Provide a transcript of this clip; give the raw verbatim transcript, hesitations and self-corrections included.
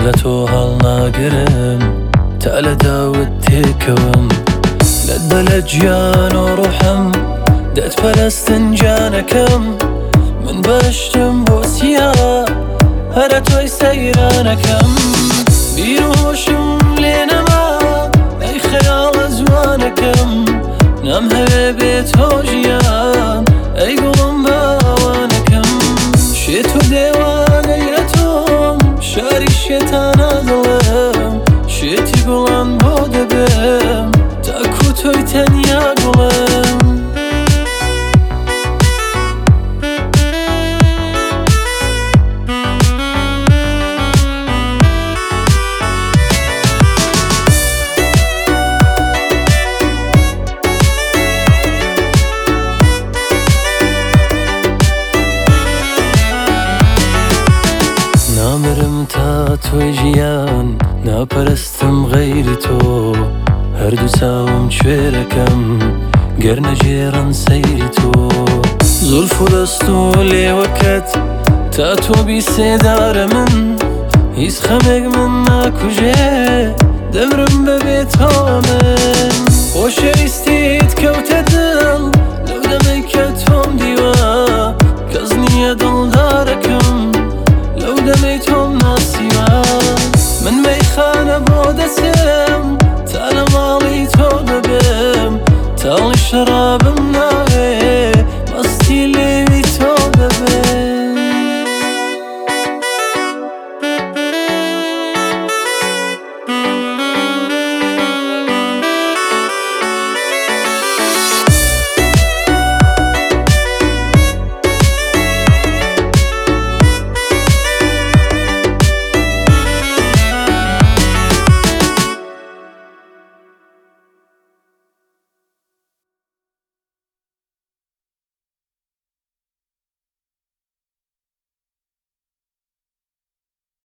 لە تۆ هەڵناگرم تا لە داوت تێکەوم لەت بە لە گیان و ڕوحم دەتپەرستن جانەکەم من بەشتم بۆ سیا هەرە تۆی سەیرانەکەم بیر و هۆشم لێ نەما ئەی خەیاڵە جوانەکەم نام هەوێ بێت تۆ ژیان ئەی گوڵم باوانەکەم شێت و دێوانەی لە تۆم شاری شێتانە دڵم شێتی گوڵان بۆ دەبێم تاکو تۆی تەنیا گوڵم نامرم تا تۆی ژیان ناپەرستم غەیری تۆ هەردوو چاوم کوێرەکەم گەر نەژێڕن سەیری تۆ زولف و دەست و لێوەکەت تا تۆ بیسێدارە من هیچ خەمێک من ناکوژێ دەمرم بەبێ تۆ